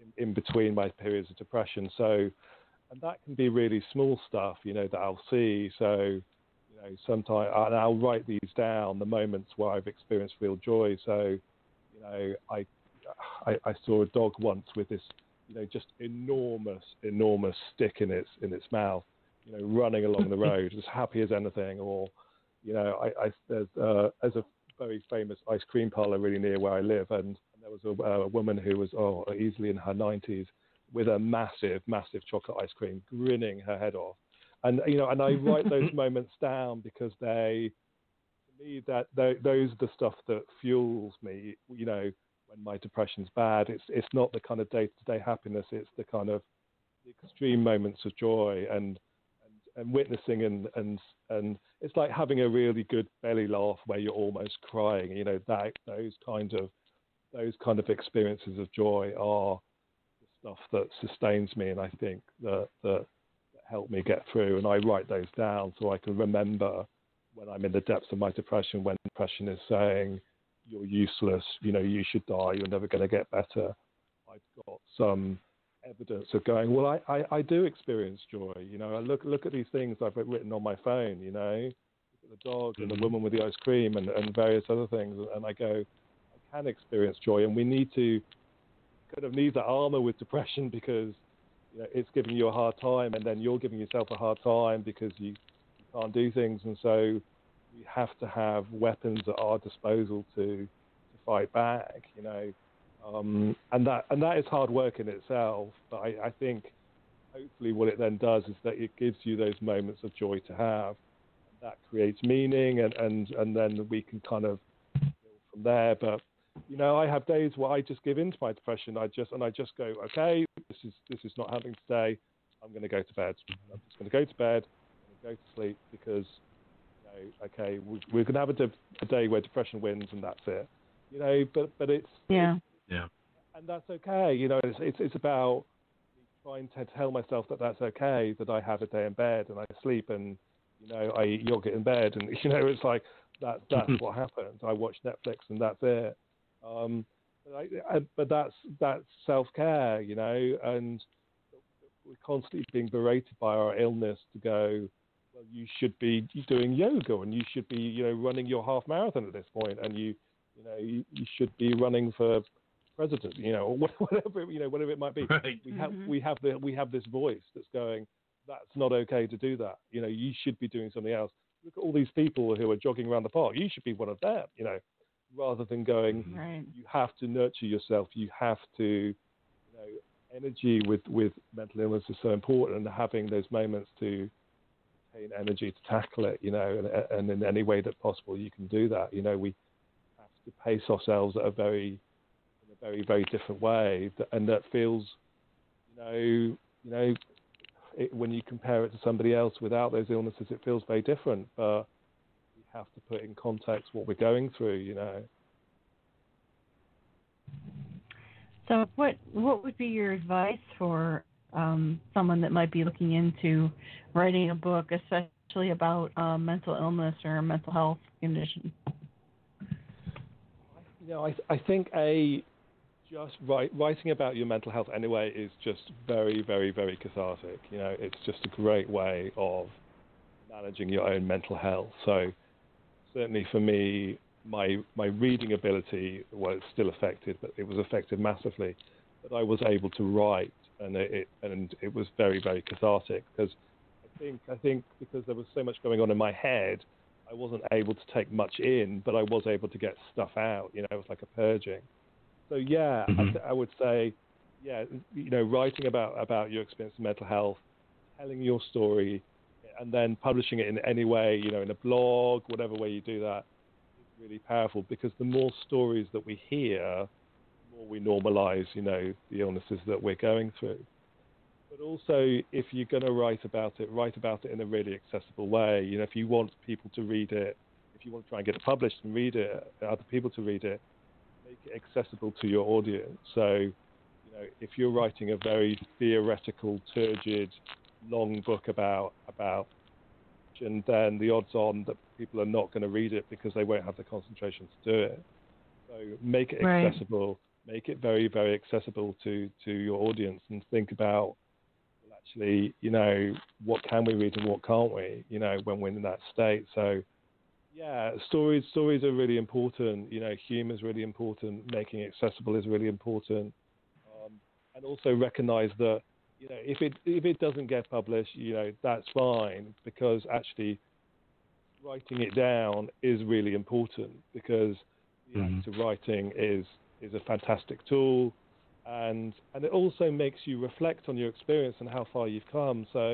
in, in between my periods of depression. So, and that can be really small stuff, you know, that I'll see. So, you know, sometimes and I'll write these down, the moments where I've experienced real joy. So, you know, I, I, I saw a dog once with this, you know, just enormous, enormous stick in its in its mouth, you know, running along the road, as happy as anything. Or, you know, I, I there's uh, there's a very famous ice cream parlor really near where I live, and, and there was a, a woman who was oh easily in her nineties with a massive, massive chocolate ice cream, grinning her head off. And you know, and I write those moments down because they, to me, that they, those are the stuff that fuels me. You know, when my depression's bad, it's it's not the kind of day-to-day happiness. It's the kind of the extreme moments of joy and and, and witnessing and and and it's like having a really good belly laugh where you're almost crying. You know, that those kind of those kind of experiences of joy are the stuff that sustains me, and I think that that help me get through. And I write those down so I can remember when I'm in the depths of my depression, when depression is saying you're useless, you know, you should die, you're never going to get better. I've got some evidence of going, well, I, I, I do experience joy. You know, I look look at these things I've written on my phone, you know, look at the dog and the woman with the ice cream and, and various other things. And I go, I can experience joy. And we need to kind of need that armor with depression because, you know, it's giving you a hard time and then you're giving yourself a hard time because you, you can't do things. And so we have to have weapons at our disposal to, to fight back, you know. Um, and that and that is hard work in itself, but I, I think hopefully what it then does is that it gives you those moments of joy to have. And that creates meaning, and, and, and then we can kind of build from there. But you know, I have days where I just give in to my depression. I just and I just go, okay, this is this is not happening today. I'm going to go to bed. I'm just going to go to bed. I'm going to go to sleep because you know, okay, we, we're going to have a, a day where depression wins, and that's it. You know, but but it's yeah. It's, Yeah. And that's okay. You know, it's, it's it's about trying to tell myself that that's okay, that I have a day in bed and I sleep and, you know, I eat yogurt in bed. And, you know, it's like that that's what happens. I watch Netflix and that's it. Um, but, I, I, but that's, that's self-care, you know, and we're constantly being berated by our illness to go, well, you should be doing yoga and you should be, you know, running your half marathon at this point and you, you know, you, you should be running for president, you know, or whatever, you know, whatever it might be. Right. We have Mm-hmm. we have the we have this voice that's going, that's not okay to do that. You know, you should be doing something else. Look at all these people who are jogging around the park. You should be one of them, you know, rather than going, Right. you have to nurture yourself. You have to, you know, energy with, with mental illness is so important, and having those moments to obtain energy to tackle it, you know, and, and in any way that possible, you can do that. You know, we have to pace ourselves at a very very, very different way, and that feels, you know, you know, it, when you compare it to somebody else without those illnesses, it feels very different. But we have to put in context what we're going through, you know. So, what what would be your advice for um, someone that might be looking into writing a book, especially about uh, mental illness or a mental health condition? You know, I I think a Just write, writing about your mental health anyway is just very, very, very cathartic. You know, it's just a great way of managing your own mental health. So certainly for me, my my reading ability was still affected, but it was affected massively. But I was able to write, and it, it and it was very, very cathartic because I think I think because there was so much going on in my head, I wasn't able to take much in, but I was able to get stuff out. You know, it was like a purging. So yeah, Mm-hmm. I, th- I would say, yeah, you know, writing about, about your experience in mental health, telling your story, and then publishing it in any way, you know, in a blog, whatever way you do that, is really powerful because the more stories that we hear, the more we normalize, you know, the illnesses that we're going through. But also, if you're going to write about it, write about it in a really accessible way. You know, if you want people to read it, if you want to try and get it published and read it, other people to read it, make it accessible to your audience. So, you know, if you're writing a very theoretical, turgid, long book about about, and then the odds on that people are not going to read it because they won't have the concentration to do it. So make it Right. accessible, make it very, very accessible to, to your audience, and think about, well, actually, you know, what can we read and what can't we, you know, when we're in that state. So, yeah, stories stories are really important. You know, humor is really important. Making it accessible is really important. Um, and also recognize that, you know, if it if it doesn't get published, you know, that's fine, because actually writing it down is really important, because the Mm-hmm. act of writing is is a fantastic tool, and and it also makes you reflect on your experience and how far you've come. So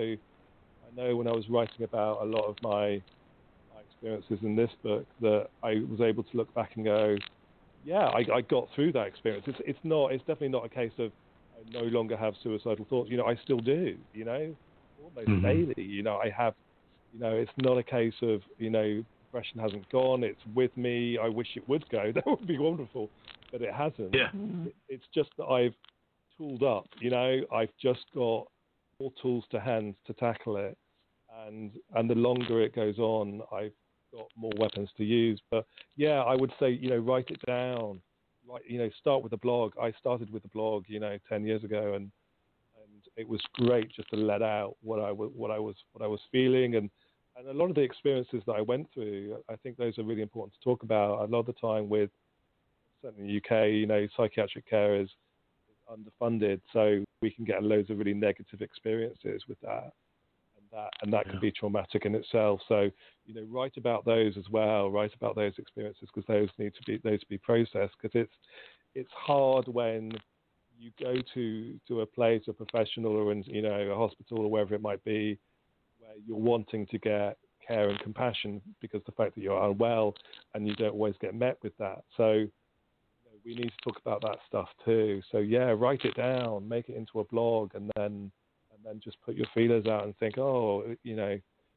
I know when I was writing about a lot of my my experiences in this book, that I was able to look back and go, yeah, I, I got through that experience. It's it's not it's definitely not a case of I no longer have suicidal thoughts. You know, I still do. You know, almost Mm-hmm. daily. You know, I have. You know, it's not a case of, you know, depression hasn't gone. It's with me. I wish it would go. That would be wonderful, but it hasn't. Yeah. Mhm. It, it's just that I've tooled up. You know, I've just got more tools to hand to tackle it, and and the longer it goes on, I've got more weapons to use. But yeah, I would say, you know, write it down. Write, you know, start with a blog. I started with a blog, you know, ten years ago, and and it was great just to let out what I was what I was what I was feeling, and and a lot of the experiences that I went through. I think those are really important to talk about. A lot of the time, with certainly in the U K, you know, psychiatric care is underfunded, so we can get loads of really negative experiences with that, and that and that Yeah. can be traumatic in itself. So, you know, write about those as well. Write about those experiences, because those need to be those to be processed. Because it's it's hard when you go to to a place, a professional, or in, you know, a hospital or wherever it might be, where you're wanting to get care and compassion because the fact that you're unwell, and you don't always get met with that. So, you know, we need to talk about that stuff too. So yeah, write it down, make it into a blog, and then and then just put your feelers out and think, oh, you know,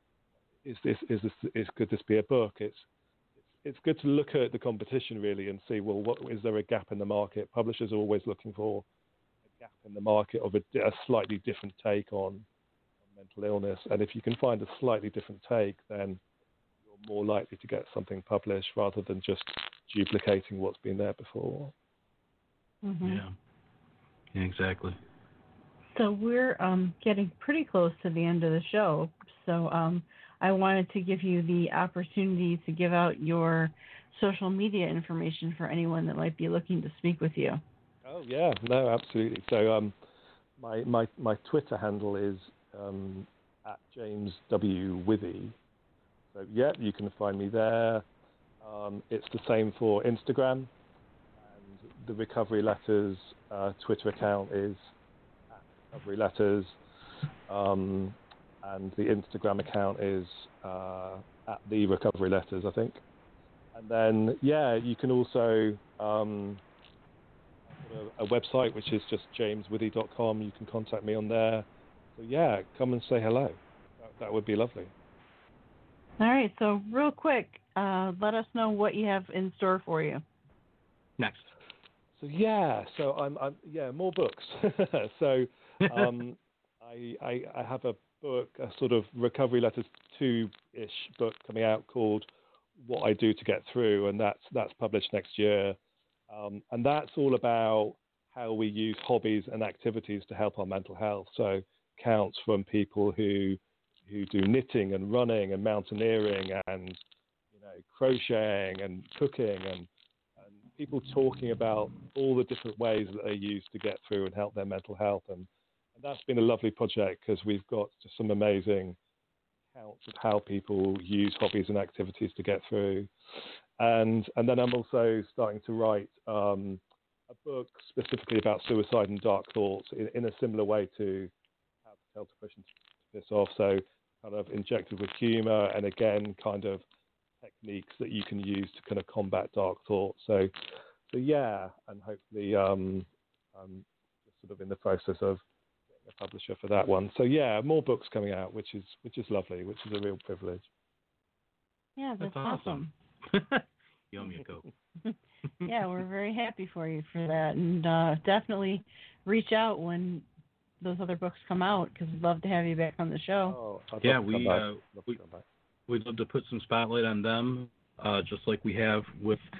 is this is this is could this be a book? It's it's good to look at the competition really and see, well, what is there a gap in the market? Publishers are always looking for a gap in the market of a, a slightly different take on mental illness, and if you can find a slightly different take, then you're more likely to get something published rather than just duplicating what's been there before. Mhm. Yeah. Yeah, exactly. So we're um, getting pretty close to the end of the show. So um, I wanted to give you the opportunity to give out your social media information for anyone that might be looking to speak with you. Oh yeah, no, absolutely. So um, my my my Twitter handle is um, at James W Withy. So yeah, you can find me there. Um, it's the same for Instagram, and the Recovery Letters uh, Twitter account is at Recovery Letters, um, and the Instagram account is uh, at the Recovery Letters, I think. And then yeah, you can also um, a, a website which is just james withy dot com. You can contact me on there. So yeah, come and say hello. That, that would be lovely. All right. So real quick, uh, let us know what you have in store for you. Next. So yeah, so I'm, I'm yeah, more books. so um, I, I I have a book, a sort of Recovery Letters two-ish book coming out called What I Do to Get Through, and that's that's published next year. Um, and that's all about how we use hobbies and activities to help our mental health. So counts from people who who do knitting and running and mountaineering and you know crocheting and cooking and, and people talking about all the different ways that they use to get through and help their mental health. And, and that's been a lovely project because we've got just some amazing accounts of how people use hobbies and activities to get through. And and then I'm also starting to write um, a book specifically about suicide and dark thoughts in, in a similar way to How to Tell Depression to Piss Off. So kind of injected with humor and again kind of techniques that you can use to kind of combat dark thoughts. So so yeah, and hopefully um, I'm just sort of in the process of getting a publisher for that one. So yeah, more books coming out, which is which is lovely, which is a real privilege. Yeah, that's, That's awesome. You owe me a Coke. Yeah, we're very happy for you for that, and uh, definitely reach out when those other books come out because we'd love to have you back on the show. Oh, I'd Yeah, love to come we back. uh, Love to we come back. we'd love to put some spotlight on them, uh, just like we have with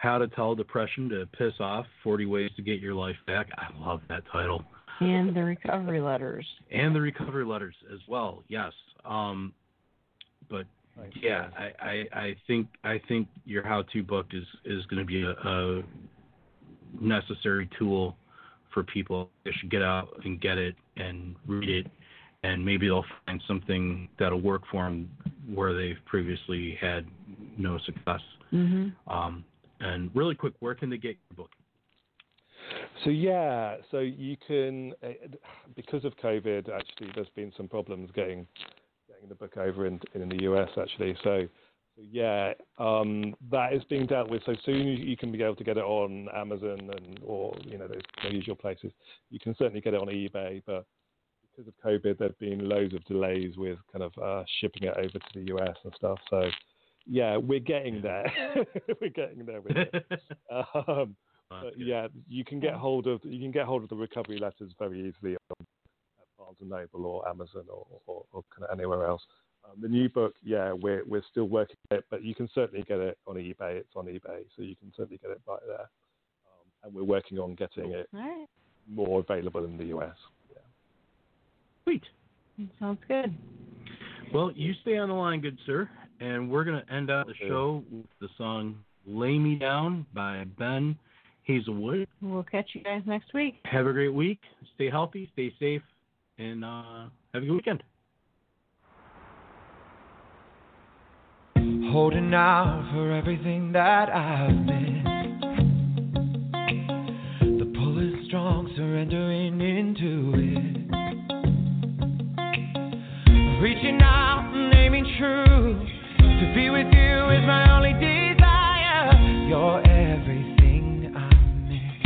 How to Tell Depression to Piss Off, forty Ways to Get Your Life Back. I love that title. And the recovery letters. And the recovery letters as well, yes. Um, but yeah, I, I, I think I think your how-to book is, is going to be a, a necessary tool for people. They should get out and get it and read it, and maybe they'll find something that'll work for them where they've previously had no success. Mm-hmm. Um, and really quick, where can they get your book? So yeah, so you can, because of COVID, actually, there's been some problems getting getting the book over in in the U S actually. So, so yeah, um, that is being dealt with. So soon you, you can be able to get it on Amazon and or you know those, those usual places. You can certainly get it on eBay, but because of COVID, there've been loads of delays with kind of uh, shipping it over to the U S and stuff. So yeah, we're getting there. we're getting there with it. Um, But yeah, you can get hold of you can get hold of the recovery letters very easily on Barnes and Noble or Amazon or, or, or kind of anywhere else. Um, the new book, yeah, we're we're still working on it, but you can certainly get it on eBay. It's on eBay, so you can certainly get it right there. Um, and we're working on getting it right. more available in the U S. Yeah. Sweet. Sounds good. Well, you stay on the line, good sir, and we're going to end out the show with the song "Lay Me Down" by Ben Hazelwood. We'll catch you guys next week. Have a great week. Stay healthy, stay safe, and uh, have a good weekend. Holding out for everything that I've been. The pull is strong, surrendering into it. Reaching out and aiming true. To be with you is my only desire. You're everything I miss.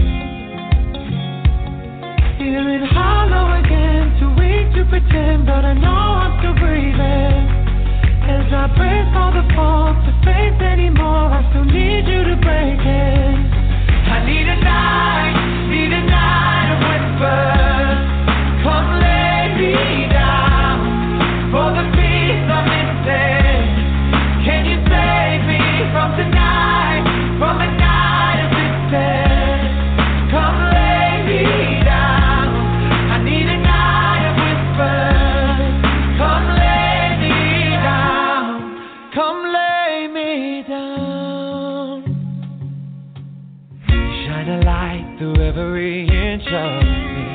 Feeling hollow again, too weak to pretend, but I know I'm still breathing. As I brace all the faults to face anymore, I still need you to break it. I need a night, need a night of whispers. Come lay me down for the peace I'm missing. Can you save me from tonight, from a night of distance? Come lay me down. I need a night of whispers. Come lay me down. Come lay me down. Shine a light through every inch of me.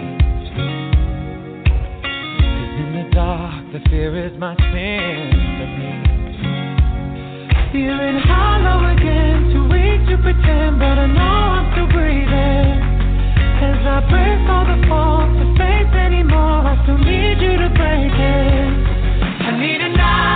'Cause in the dark, the fear is my sympathy. Feeling hollow again, too weak to pretend, but I know I'm still breathing. As I brace all the faults to face anymore, I still need you to break it. I need a night.